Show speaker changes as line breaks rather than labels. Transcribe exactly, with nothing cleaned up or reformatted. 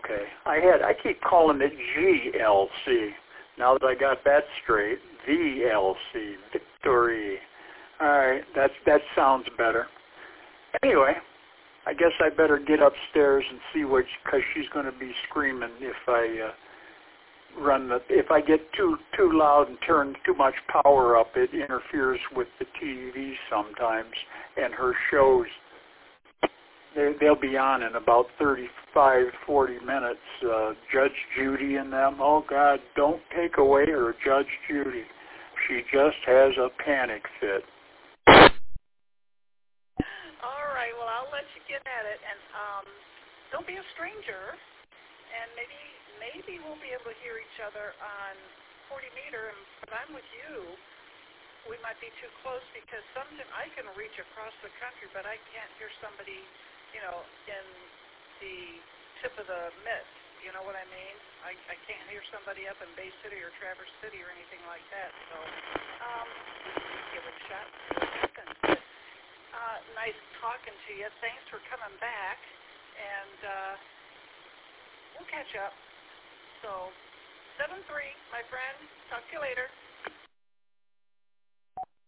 Okay. I had I keep calling it G L C. Now that I got that straight, V L C, Victory. All right, that's that sounds better. Anyway, I guess I better get upstairs and see what, because she's going to be screaming if I uh, run the. If I get too too loud and turn too much power up, it interferes with the T V sometimes, and her shows. They, they'll be on in about thirty-five, forty minutes. Uh, Judge Judy and them. Oh, God, don't take away her Judge Judy. She just has a panic fit.
All right, well, I'll let you get at it. And um, don't be a stranger. And maybe maybe we'll be able to hear each other on forty meter. And when I'm with you, we might be too close because sometimes I can reach across the country, but I can't hear somebody, you know, in the tip of the mitt. You know what I mean? I, I can't hear somebody up in Bay City or Traverse City or anything like that. So um, give it a shot. See what happens. Uh, nice talking to you. Thanks for coming back. And uh, we'll catch up. So seven three, my friend. Talk to you later.